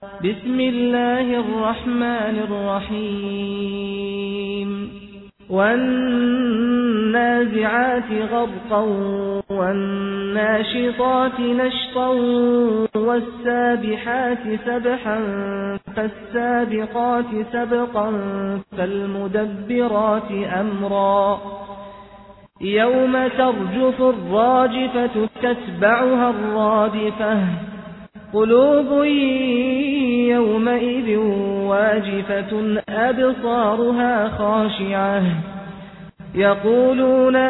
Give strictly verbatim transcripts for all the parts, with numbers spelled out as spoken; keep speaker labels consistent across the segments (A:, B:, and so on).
A: بسم الله الرحمن الرحيم والنازعات غرقا والناشطات نشطا والسابحات سبحا فالسابقات سبقا فالمدبرات أمرا يوم ترجف الراجفة تتبعها الرادفة قلوب يومئذ واجفة أبصارها خاشعة يقولون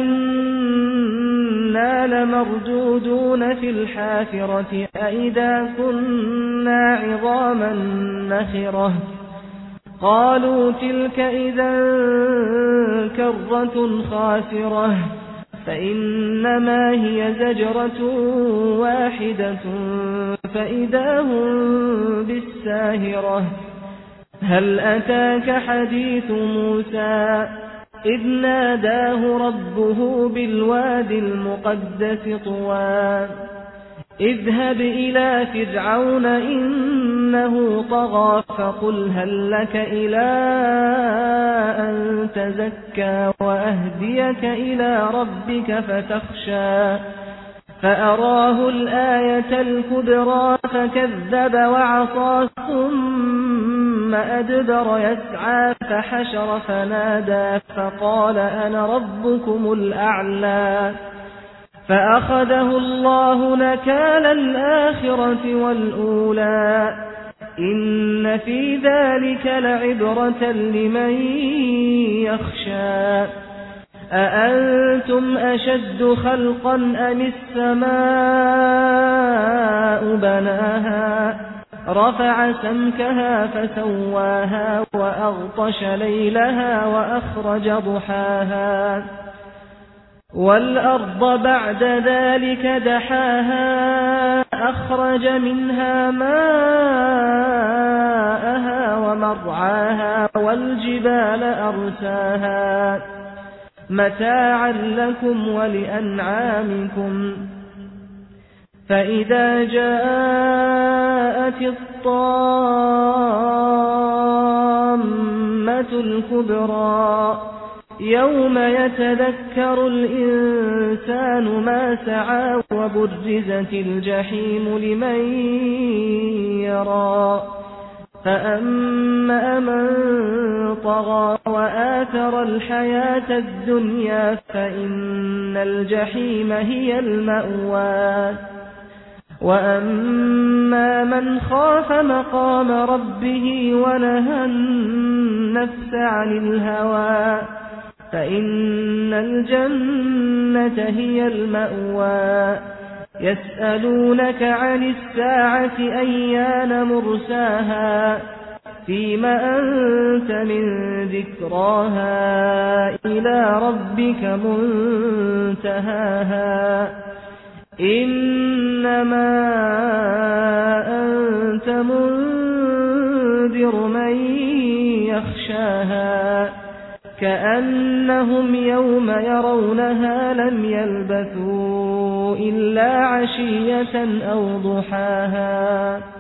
A: أئنا لمردودون في الحافرة أئذا كنا عظاما نخرة قالوا تلك إذا كرة خاسرة فإنما هي زجرة واحدة فإذا هم بالساهرة هل أتاك حديث موسى إذ ناداه ربه بالواد المقدس طوى اذهب إلى فرعون إنه طغى فقل هل لك إلى أن تزكى وأهديك إلى ربك فتخشى فأراه الآية الكبرى فكذب وعصى ثم أدبر يسعى فحشر فنادى فقال أنا ربكم الأعلى فأخذه الله نكال الآخرة والأولى إن في ذلك لعبرة لمن يخشى أأنتم أشد خلقا أم السماء بناها رفع سمكها فسواها وأغطش ليلها وأخرج ضحاها والأرض بعد ذلك دحاها أخرج منها ماءها ومرعاها والجبال أرساها متاعا لكم ولأنعامكم فإذا جاءت الطامة الكبرى يوم يتذكر الإنسان ما سعى وبرزت الجحيم لمن يرى فأما من طغى وآثر الحياة الدنيا فإن الجحيم هي المأوى وأما من خاف مقام ربه ونهى النفس عن الهوى فإن الجنة هي المأوى يسألونك عن الساعة أيان مرساها فيما أنت من ذكراها إلى ربك منتهاها إنما أنت منذر من يخشاها كأنهم يوم يرونها لم يلبثوا إلا عشية أو ضحاها